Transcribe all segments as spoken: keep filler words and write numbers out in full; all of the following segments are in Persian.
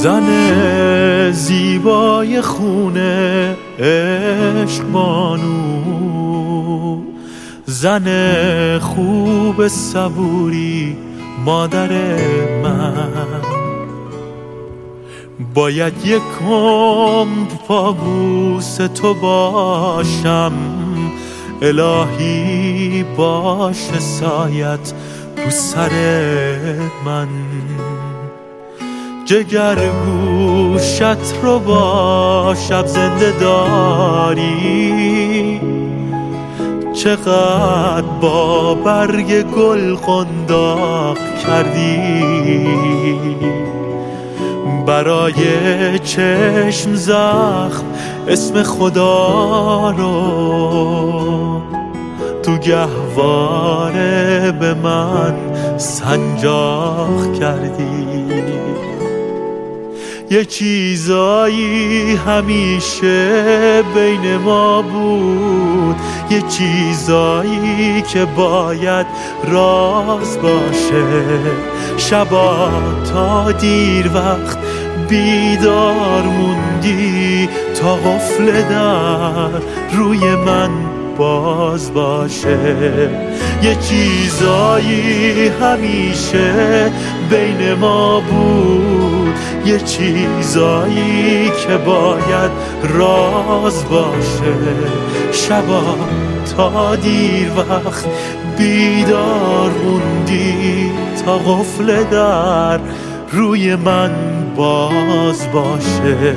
زن زیبای خونه عشق بانو، زن خوب صبوری مادر من، باید یکم پابوس تو باشم، الهی باش سایت رو سر من، جگر گوشت رو با شب زنده داری، چقدر با برگ گل قنداق کردی، برای چشم زخم اسم خدا رو تو گهواره به من سنجاق کردی. یه چیزایی همیشه بین ما بود، یه چیزایی که باید راز باشه، شبا تا دیر وقت بیدار موندی تا قفل در روی من باز باشه. یه چیزایی همیشه بین ما بود، یه چیزایی که باید راز باشه، شبا تا دیر وقت بیدار موندی تا قفل در روی من باز باشه.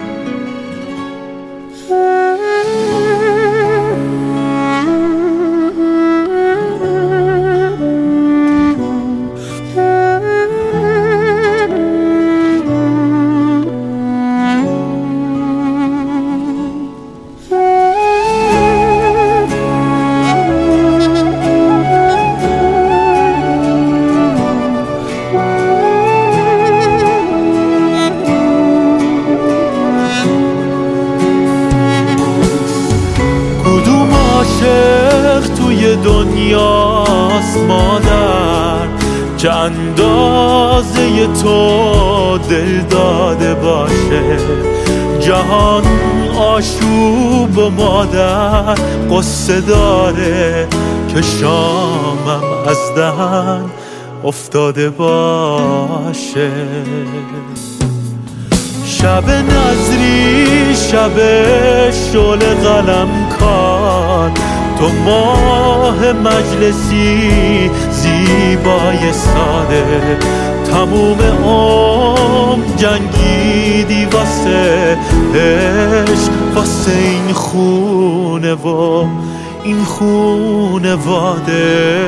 توی دنیاست مادر که اندازه تو دل داده باشه، جهان آشوب و مادر قصه داره که شامم از دهن افتاده باشه. شب نظری شب شعله قلم کار، تو ماه مجلسی زیبای ساده، تموم عمر جنگیدی واسه عشق، واسه این خونه و این خونواده.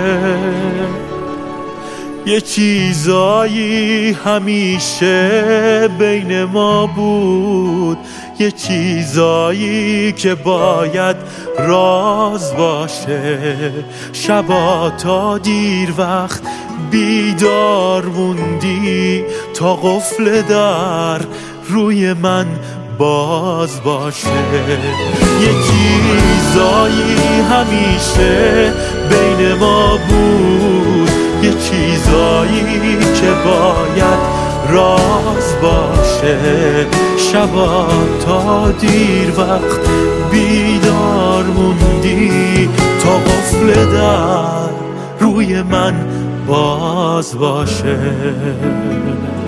یه چیزایی همیشه بین ما بود، یه چیزایی که باید راز باشه، شبا تا دیر وقت بیدار موندی تا قفل در روی من باز باشه. یه چیزایی همیشه بین ما بود، یه چیزایی که باید راز باشه، شبا تا دیر وقت بیدار موندی تا قفل در روی من باز باشه.